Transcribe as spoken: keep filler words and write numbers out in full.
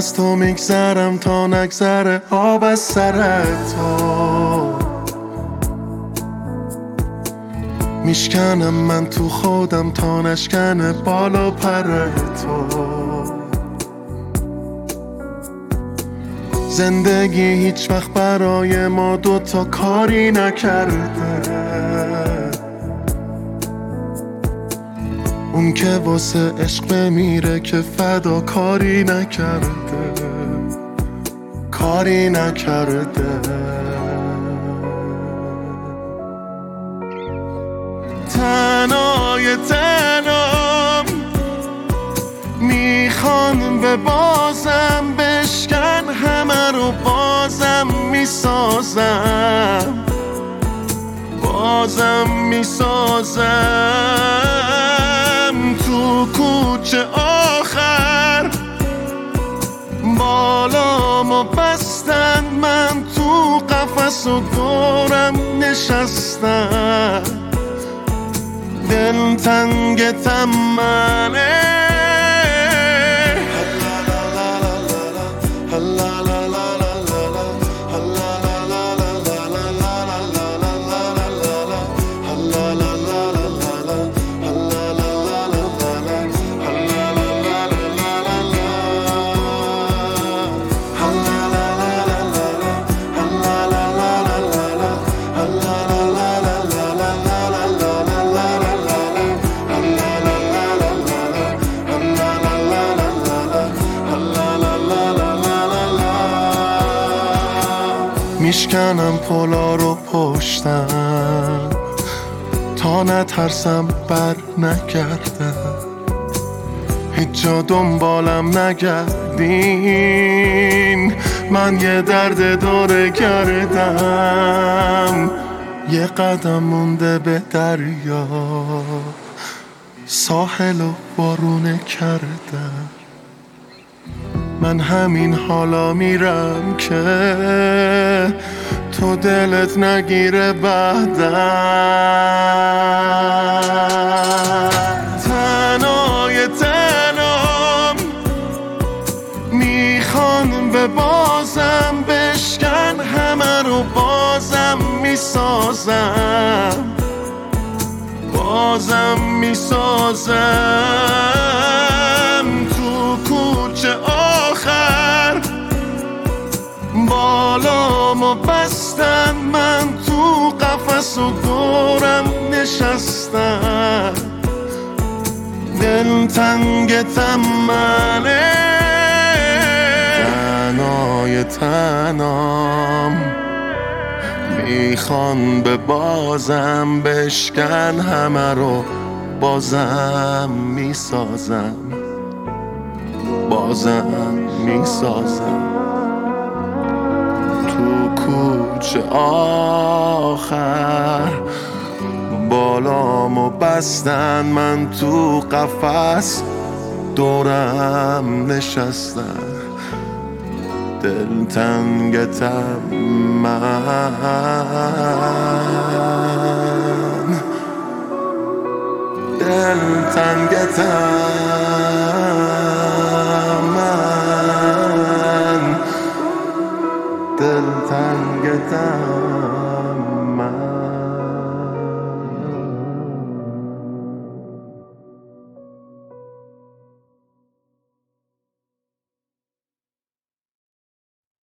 از تو میگذرم تا نگذره آب از سر تو. میشکنم من تو خودم تا نشکنه بالا پر تو. زندگی هیچ وقت برای ما دوتا کاری نکرده. اون که واسه عشق بمیره که فدا کاری نکرده، کاری نکرده. تنهای تنام میخوان به بازم بشکن، همه رو بازم میسازم، بازم میسازم. تو کوچه آخر بالامو بستن، من تو قفس و دورم نشستم. دل تنگ تمنه میشکنم پلا رو پشتم تا نترسم بر نگردم. هیچ جا دنبالم نگردین، من یه درد دوره کردم. یه قدم مونده به دریا، ساحل و بارونه کردم. من همین حالا میرم که تو دلت نگیره بعدم. تنهای تنام میخوان به بازم بشکن، همه رو بازم میسازم، بازم میسازم. تو کوچه آخر بالامو بستن، من تو قفس و دورم نشستم. دل تنگ تمنه تنهای تنام میخوان به بازم بشکن، همه رو بازم میسازم، بازم میسازم. تو کوچه آخر بالامو بستن، من تو قفس دورم نشستم. دل تنگ تمن، دل تنگ تمن، دل تنگ تمن.